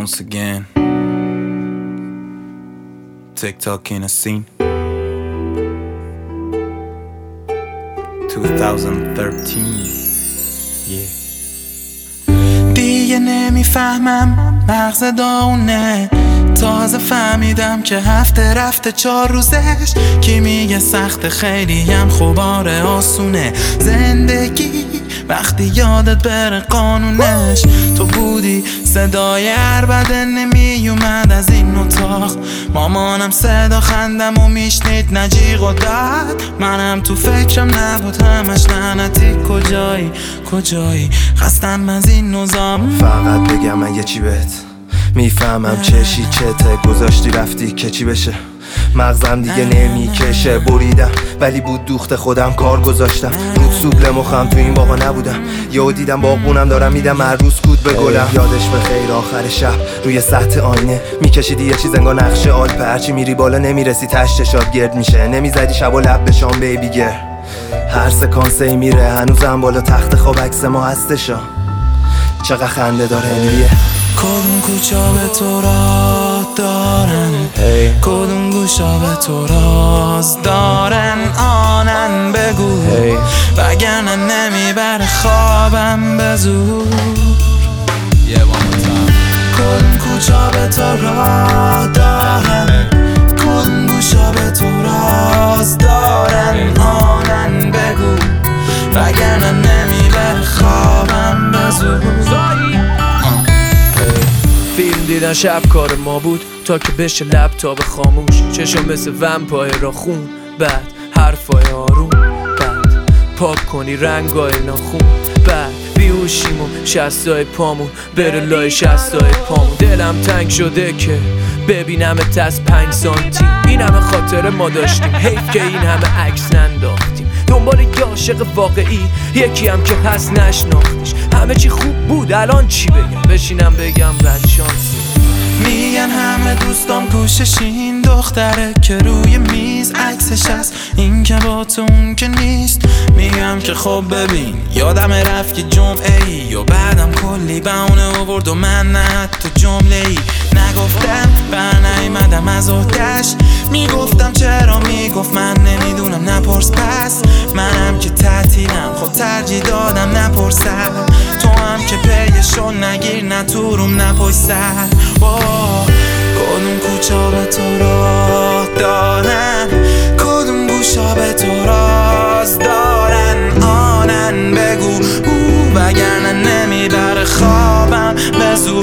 once again. TikTok in a scene. 2013. Yeah. دیگه نمیفهمم مغز داونه، تازه فهمیدم که هفته رفته 4 روزش. کی میگه سخت، خیلی هم خوباره آسونه زندگی وقتی یادت بره قانونش. تو بودی صدای عربده نمیومد از این اتاق، مامانم صدا خندم و میشنید نجیغ و داد. منم تو فکرم نبود همش لعنتی کجایی خستم از این نظام. فقط بگم من یه چی بهت میفهمم چشی چته گذاشتی رفتی که چی بشه. مغزم دیگه نمیکشه، بریدم ولی بود دوخت خودم کار گذاشتم. رود سوبل مخم تو این باغا نبودم، یهو دیدم باغبونم دارم میدم عروس کود به گلم. یادش به خیر آخر شب روی سطح آینه میکشیدی یه چیز انگار نقشه آلپ، هرچی میری بالا نمیرسی تش چشات گرد میشه. نمیزدی شب و لب به شام بیبی گر، هر سکانسی میره هنوزم بالا تخت خواب عکس ما هستشا. چقدر خنده داره انویه. کدوم کوچا به تو راه دارن، کدوم گوشا به تو راز دارن. آنن بگو وگرنه نمیبره خوابم به زور. کدوم کوچا به تو راه دارن، کدوم گوشا به تو راز دارن. آنن بگو وگرنه نمیبره خوابم به زور. فیلم دیدن شب کار ما بود تا که بشه لپتاپ خاموش. چشم مثل ومپایر را خون، بعد حرفای آروم، بعد پاک کنی رنگای ناخون، بعد بیهوشیم و شستای پامون بره لای شستای پامون. دلم تنگ شده که ببینمت از 5 سانتی. این همه خاطره ما داشتیم، حیف که این همه عکس ننداختیم. دنبال یه عاشق واقعی، یکی هم که هست نشناختیش. همه چی خوب بود، الان چی بگم؟ بشینم بگم بد شانسی. میگن همه دوستام کوشش این دختره که روی میز عکسش هست، این که با تو اون که نیست. میگم که خب ببین یادم رفت که جمعه ای و بعدم کلی بهونه آورد و من نه تو جمله ای نگفتم برنیمدم از آتش. میگفتم چرا، میگفت من نمیدونم نپرس. پس منم که تعطیلم خب ترجیح دادم نپرسم. تو هم که پیشو نگیر نه تو روم نپایسر. کدوم کوچا به تو راه دارن، کدوم گوشا به تو راز دارن. آنن بگو وگرنه نمیبره خوابم به زور.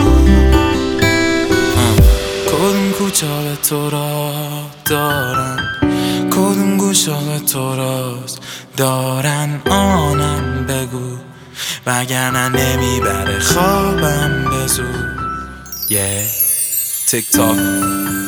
کدوم کوچا به تو راه دارن، کدوم گوشا به تو راز دارن. آنن بگو وگرنه نمیبره خوابم به زور. Yeah. TikTok